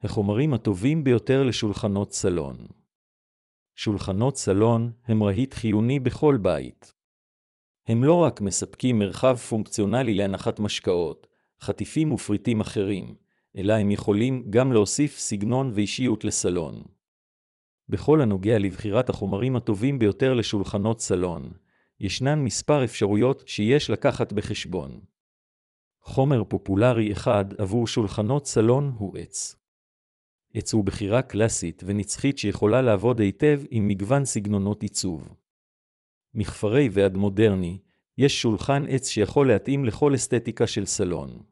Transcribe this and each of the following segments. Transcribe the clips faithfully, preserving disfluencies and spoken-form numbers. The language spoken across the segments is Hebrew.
החומרים הטובים ביותר לשולחנות סלון. שולחנות סלון הם רהיט חיוני בכל בית. הם לא רק מספקים מרחב פונקציונלי להנחת משקאות, חטיפים ופריטים אחרים, אלא הם יכולים גם להוסיף סגנון ואישיות לסלון. בכל הנוגע לבחירת החומרים הטובים ביותר לשולחנות סלון, ישנן מספר אפשרויות שיש לקחת בחשבון. חומר פופולרי אחד עבור שולחנות סלון הוא עץ. עץ הוא בחירה קלאסית ונצחית שיכולה לעבוד היטב עם מגוון סגנונות עיצוב. מכפרי ועד מודרני, יש שולחן עץ שיכול להתאים לכל אסתטיקה של סלון.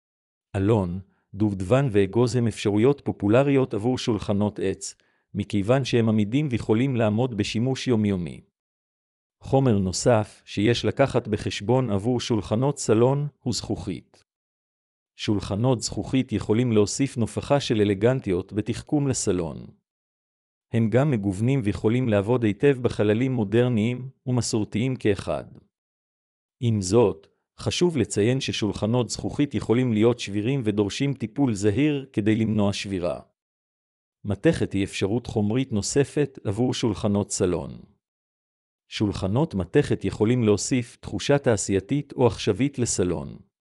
אלון, דובדבן ואגוז הם אפשרויות פופולריות עבור שולחנות עץ, מכיוון שהם עמידים ויכולים לעמוד בשימוש יומיומי. חומר נוסף שיש לקחת בחשבון עבור שולחנות סלון הוא זכוכית. שולחנות זכוכית יכולים להוסיף נופחה של אלגנטיות ותחכום לסלון. הם גם מגוונים ויכולים לעבוד היטב בחללים מודרניים ומסורתיים כאחד. עם זאת, חשוב לציין ששולחנות זכוכית יכולים להיות שבירים ודורשים טיפול זהיר כדי למנוע שבירה. מתכת היא אפשרות חומרית נוספת עבור שולחנות סלון. שולחנות מתכת יכולים להוסיף תחושה תעשייתית או עכשווית לסלון.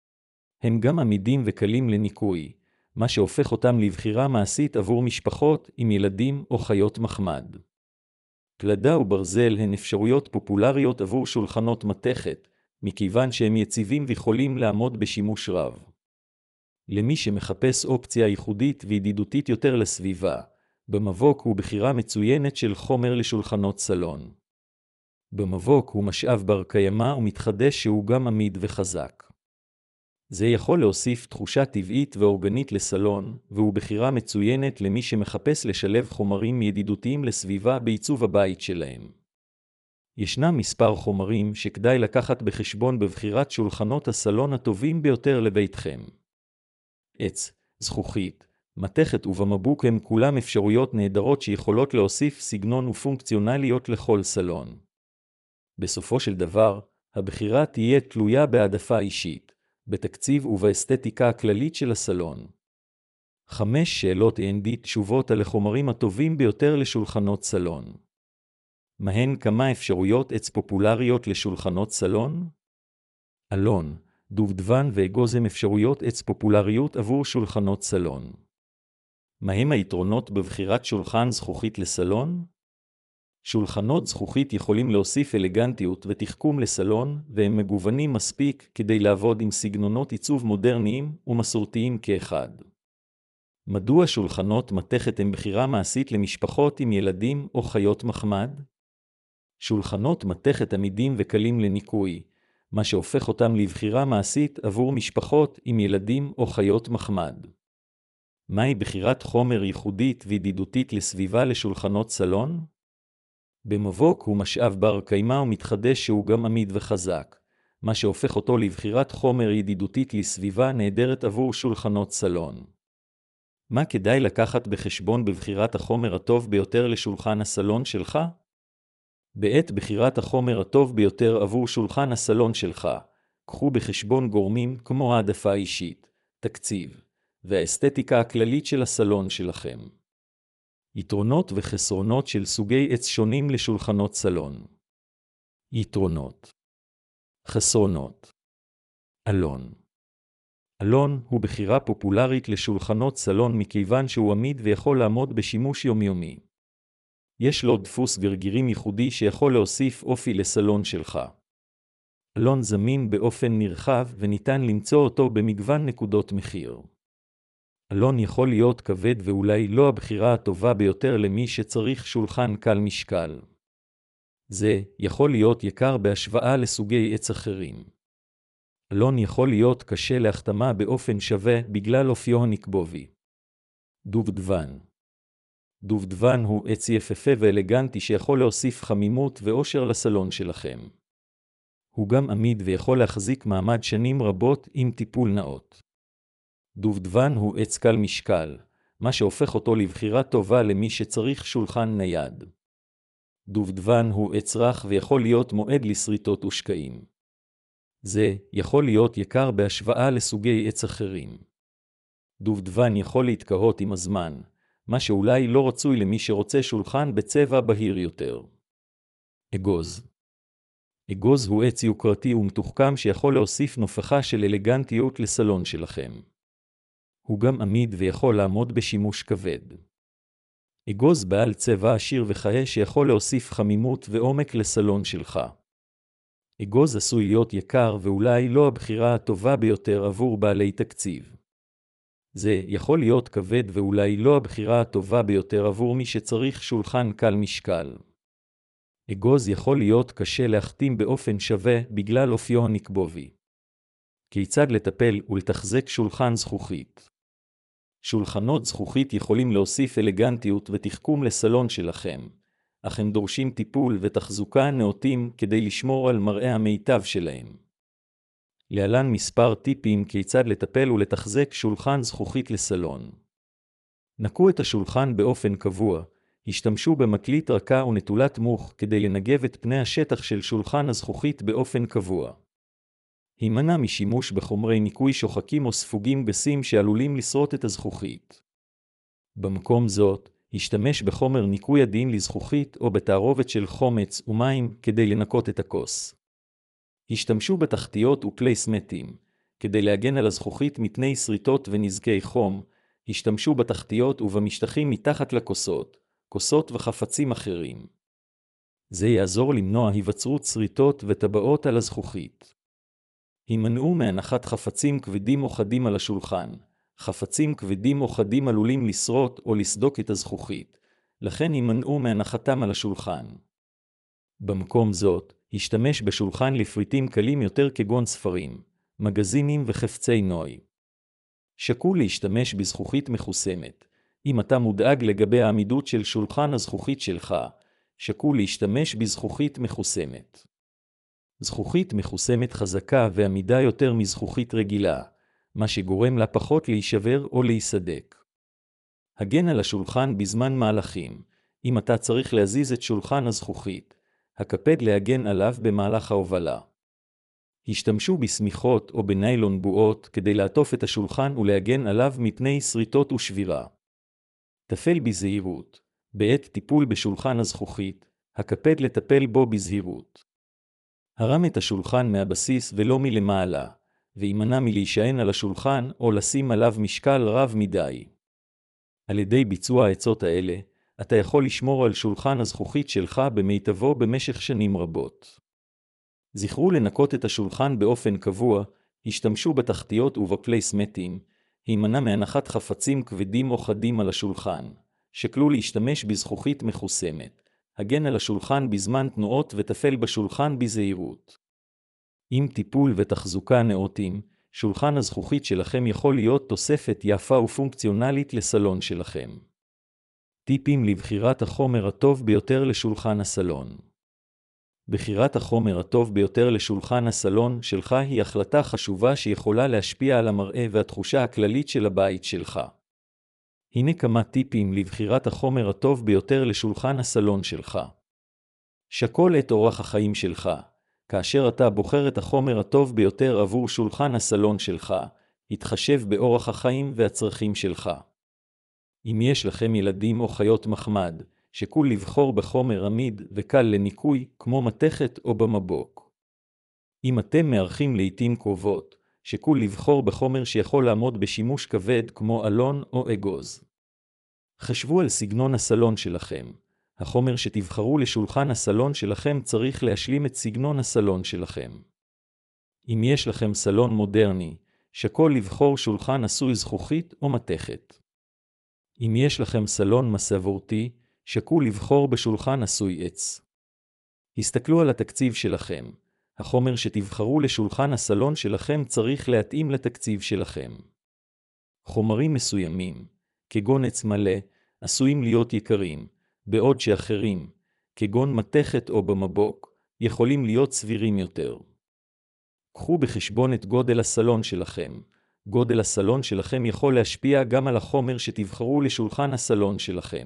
הם גם עמידים וקלים לניקוי, מה שהופך אותם לבחירה מעשית עבור משפחות עם ילדים או חיות מחמד. פלדה וברזל הן אפשרויות פופולריות עבור שולחנות מתכת, מכיוון שהם יציבים ויכולים לעמוד בשימוש רב. למי שמחפש אופציה ייחודית וידידותית יותר לסביבה, במבוק הוא בחירה מצוינת של חומר לשולחנות סלון. במבוק הוא משאב בר קיימא ומתחדש שהוא גם עמיד וחזק. זה יכול להוסיף תחושה טבעית ואורגנית לסלון, והוא בחירה מצוינת למי שמחפש לשלב חומרים ידידותיים לסביבה בעיצוב הבית שלהם. ישנם מספר חומרים שכדאי לקחת בחשבון בבחירת שולחנות הסלון הטובים ביותר לביתכם. עץ, זכוכית, מתכת ובמבוק הם כולם אפשרויות נהדרות שיכולות להוסיף סגנון ופונקציונליות לכל סלון. בסופו של דבר, הבחירה תהיה תלויה בהעדפה אישית, בתקציב ובאסתטיקה הכללית של הסלון. חמש שאלות אנד די תשובות על החומרים הטובים ביותר לשולחנות סלון. מהן כמה אפשרויות עץ פופולריות לשולחנות סלון? אלון, דובדבן ואגוז הם אפשרויות עץ פופולריות עבור שולחנות סלון. מהם היתרונות בבחירת שולחן זכוכית לסלון? שולחנות זכוכית יכולים להוסיף אלגנטיות ותחכום לסלון, והם מגוונים מספיק כדי לעבוד עם סגנונות עיצוב מודרניים ומסורתיים כאחד. מדוע שולחנות מתכת הם בחירה מעשית למשפחות עם ילדים או חיות מחמד? שולחנות מתכת עמידים וקלים לניקוי, מה שהופך אותם לבחירה מעשית עבור משפחות עם ילדים או חיות מחמד. מהי בחירת חומר ייחודית וידידותית לסביבה לשולחנות סלון? במבוק הוא משאב בר קיימא ומתחדש שהוא גם עמיד וחזק, מה שהופך אותו לבחירת חומר ידידותית לסביבה נהדרת עבור שולחנות סלון. מה כדאי לקחת בחשבון בבחירת החומר הטוב ביותר לשולחן הסלון שלך? בעת בחירת החומר הטוב ביותר עבור שולחן הסלון שלך, קחו בחשבון גורמים כמו העדפה אישית, תקציב, והאסתטיקה הכללית של הסלון שלכם. יתרונות וחסרונות של סוגי עץ שונים לשולחנות סלון. יתרונות. חסרונות. אלון. אלון הוא בחירה פופולרית לשולחנות סלון מכיוון שהוא עמיד ויכול לעמוד בשימוש יומיומי. יש לו דפוס גרגירים ייחודי שיכול להוסיף אופי לסלון שלך. אלון זמין באופן נרחב וניתן למצוא אותו במגוון נקודות מחיר. אלון יכול להיות כבד ואולי לא הבחירה הטובה ביותר למי שצריך שולחן קל משקל. זה יכול להיות יקר בהשוואה לסוגי עץ אחרים. אלון יכול להיות קשה להחתמה באופן שווה בגלל אופיו הנקבובי. דובדבן. דובדבן הוא עץ יפהפה ואלגנטי שיכול להוסיף חמימות ואושר לסלון שלכם. הוא גם עמיד ויכול להחזיק מעמד שנים רבות עם טיפול נאות. דובדבן הוא עץ קל משקל, מה שהופך אותו לבחירה טובה למי שצריך שולחן נייד. דובדבן הוא עץ רך ויכול להיות מועד לסריטות ושקעים. זה יכול להיות יקר בהשוואה לסוגי עץ אחרים. דובדבן יכול להתקהות עם הזמן, מה שאולי לא רצוי למי שרוצה שולחן בצבע בהיר יותר. אגוז. אגוז הוא עץ יוקרתי ומתוחכם שיכול להוסיף נופחה של אלגנטיות לסלון שלכם. הוא גם עמיד ויכול לעמוד בשימוש כבד. אגוז בעל צבע עשיר וחיה שיכול להוסיף חמימות ועומק לסלון שלך. אגוז עשוי להיות יקר ואולי לא הבחירה הטובה ביותר עבור בעלי תקציב. זה יכול להיות כבד ואולי לא הבחירה הטובה ביותר עבור מי שצריך שולחן קל משקל. אגוז יכול להיות קשה להחתים באופן שווה בגלל אופיו הנקבובי. כיצד לטפל ולתחזק שולחן זכוכית? שולחנות זכוכית יכולים להוסיף אלגנטיות ותחכום לסלון שלכם, אך הם דורשים טיפול ותחזוקה נאותים כדי לשמור על מראה המיטב שלהם. להלן מספר טיפים כיצד לטפל ולתחזק שולחן זכוכית לסלון. נקו את השולחן באופן קבוע, השתמשו במקליט רכה ונטולת מוך כדי לנגב את פני השטח של שולחן הזכוכית באופן קבוע. הימנע משימוש בחומרי ניקוי שוחקים או ספוגים גסים שעלולים לשרוט את הזכוכית. במקום זאת, השתמש בחומר ניקוי עדין לזכוכית או בתערובת של חומץ ומים כדי לנקות את הכוס. השתמשו בתחתיות ופלייסמטים, כדי להגן על הזכוכית מפני שריטות ונזקי חום. השתמשו בתחתיות ובמשטחים מתחת לכוסות, כוסות וחפצים אחרים. זה יעזור למנוע היווצרות שריטות וטבעות על הזכוכית. הימנעו מהנחת חפצים כבדים או חדים על השולחן. חפצים כבדים או חדים עלולים לשרוט או לסדוק את הזכוכית, לכן הימנעו מהנחתם על השולחן. במקום זאת, השתמש בשולחן לפריטים קלים יותר כגון ספרים, מגזינים וחפצי נוי. שקול להשתמש בזכוכית מחוסמת. אם אתה מודאג לגבי העמידות של שולחן הזכוכית שלך, שקול להשתמש בזכוכית מחוסמת. זכוכית מחוסמת חזקה ועמידה יותר מזכוכית רגילה, מה שגורם לה פחות להישבר או להיסדק. הגן על השולחן בזמן מהלכים. אם אתה צריך להזיז את שולחן הזכוכית, הקפד להגן עליו במהלך ההובלה. השתמשו בסמיכות או בניילון בועות כדי לעטוף את השולחן ולהגן עליו מפני שריטות ושבירה. טפל בזהירות. בעת טיפול בשולחן הזכוכית, הקפד לטפל בו בזהירות. הרם את השולחן מהבסיס ולא מלמעלה, וימנע מלהישען על השולחן או לשים עליו משקל רב מדי. על ידי ביצוע העצות האלה, אתה יכול לשמור על שולחן הזכוכית שלך במיטבו במשך שנים רבות. זכרו לנקות את השולחן באופן קבוע, השתמשו בתחתיות ובפלייסמטים, הימנע מהנחת חפצים כבדים או חדים על השולחן, שקלו להשתמש בזכוכית מחוסמת, הגן על השולחן בזמן תנועות וטפל בשולחן בזהירות. עם טיפול ותחזוקה נאותים, שולחן הזכוכית שלכם יכול להיות תוספת יפה ופונקציונלית לסלון שלכם. טיפים לבחירת החומר הטוב ביותר לשולחן הסלון. בחירת החומר הטוב ביותר לשולחן הסלון שלך היא החלטה חשובה שיכולה להשפיע על המראה והתחושה הכללית של הבית שלך. הנה כמה טיפים לבחירת החומר הטוב ביותר לשולחן הסלון שלך. שקול את אורח החיים שלך. כאשר אתה בוחר את החומר הטוב ביותר עבור שולחן הסלון שלך, התחשב באורח החיים והצרכים שלך. אם יש לכם ילדים או חיות מחמד, שקול לבחור בחומר עמיד וקל לניקוי כמו מתכת או במבוק. אם אתם מארחים לעתים קרובות, שקול לבחור בחומר שיכול לעמוד בשימוש כבד כמו אלון או אגוז. חשבו על סגנון הסלון שלכם. החומר שתבחרו לשולחן הסלון שלכם צריך להשלים את סגנון הסלון שלכם. אם יש לכם סלון מודרני, שקול לבחור שולחן עשוי זכוכית או מתכת. אם יש לכם סלון מסורתי, שקול לבחור בשולחן עשוי עץ. הסתכלו על התקציב שלכם. החומר שתבחרו לשולחן הסלון שלכם צריך להתאים לתקציב שלכם. חומרים מסוימים, כגון עץ מלא, עשויים להיות יקרים, בעוד שאחרים, כגון מתכת או במבוק, יכולים להיות סבירים יותר. קחו בחשבון את גודל הסלון שלכם. גודל הסלון שלכם יכול להשפיע גם על החומר שתבחרו לשולחן הסלון שלכם.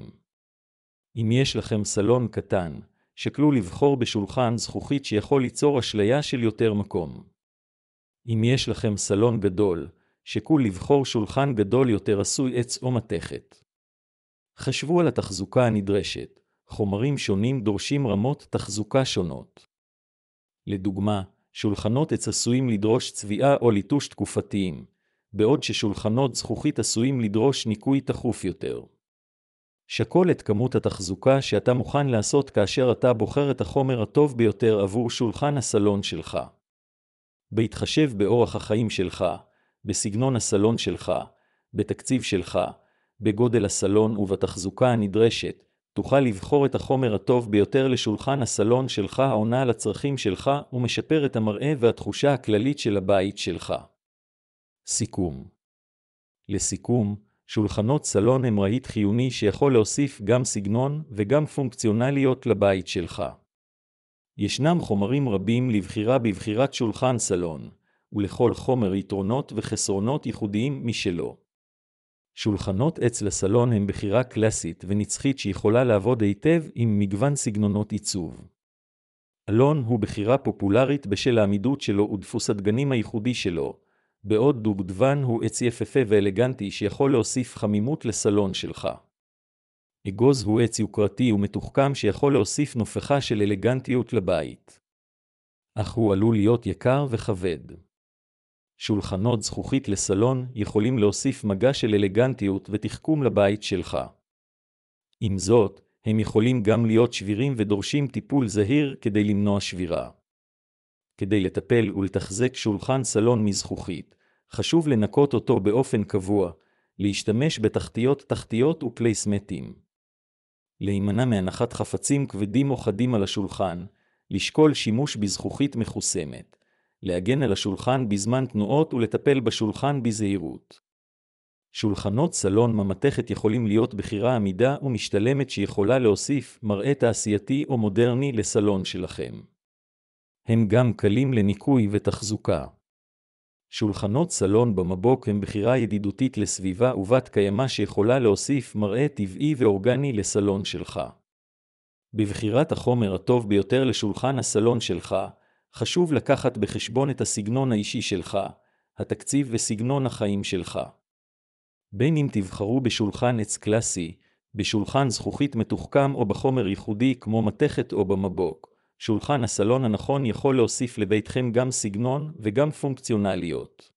אם יש לכם סלון קטן, שקלו לבחור בשולחן זכוכית שיכול ליצור אשליה של יותר מקום. אם יש לכם סלון גדול, שקול לבחור שולחן גדול יותר עשוי עץ או מתכת. חשבו על התחזוקה הנדרשת. חומרים שונים דורשים רמות תחזוקה שונות. לדוגמה, שולחנות עץ עשויים לדרוש צביעה או ליטוש תקופתיים, בעוד ששולחנות זכוכית עשויים לדרוש ניקוי תכוף יותר. שקול את כמות התחזוקה שאתה מוכן לעשות כאשר אתה בוחר את החומר הטוב ביותר עבור שולחן הסלון שלך. בהתחשב באורח החיים שלך, בסגנון הסלון שלך, בתקציב שלך, בגודל הסלון ובתחזוקה הנדרשת, תוכל לבחור את החומר הטוב ביותר לשולחן הסלון שלך העונה על הצרכים שלך ומשפר את המראה והתחושה הכללית של הבית שלך. סיכום. לסיכום, שולחנות סלון הם רהיט חיוני שיכול להוסיף גם סגנון וגם פונקציונליות לבית שלך. ישנם חומרים רבים לבחירה בבחירת שולחן סלון, ולכל חומר יתרונות וחסרונות ייחודיים משלו. שולחנות עץ לסלון הם בחירה קלאסית ונצחית שיכולה לעבוד היטב עם מגוון סגנונות עיצוב. אלון הוא בחירה פופולרית בשל העמידות שלו ודפוס הדגנים הייחודי שלו, בעוד דובדבן הוא עץ יפהפה ואלגנטי שיכול להוסיף חמימות לסלון שלך. אגוז הוא עץ יוקרתי ומתוחכם שיכול להוסיף נופחה של אלגנטיות לבית. אך הוא עלול להיות יקר וכבד. שולחנות זכוכית לסלון יכולים להוסיף מגע של אלגנטיות ותחכום לבית שלך. עם זאת, הם יכולים גם להיות שבירים ודורשים טיפול זהיר כדי למנוע שבירה. כדי לטפל ולתחזק שולחן סלון מזכוכית, חשוב לנקות אותו באופן קבוע, להשתמש בתחתיות תחתיות ופלייסמטים. להימנע מהנחת חפצים כבדים או חדים על השולחן, לשקול שימוש בזכוכית מחוסמת, להגן על השולחן בזמן תנועות ולטפל בשולחן בזהירות. שולחנות סלון ממתכת יכולים להיות בחירה עמידה ומשתלמת שיכולה להוסיף מראה תעשייתי או מודרני לסלון שלכם. הם גם קלים לניקוי ותחזוקה. שולחנות סלון במבוק הם בחירה ידידותית לסביבה ובת קיימא שיכולה להוסיף מראה טבעי ואורגני לסלון שלך. בבחירת החומר הטוב ביותר לשולחן הסלון שלך, חשוב לקחת בחשבון את הסגנון האישי שלך, התקציב וסגנון החיים שלך. בין אם תבחרו בשולחן עץ קלאסי, בשולחן זכוכית מתוחכם או בחומר ייחודי כמו מתכת או במבוק, שולחן הסלון הנכון יכול להוסיף לביתכם גם סגנון וגם פונקציונליות.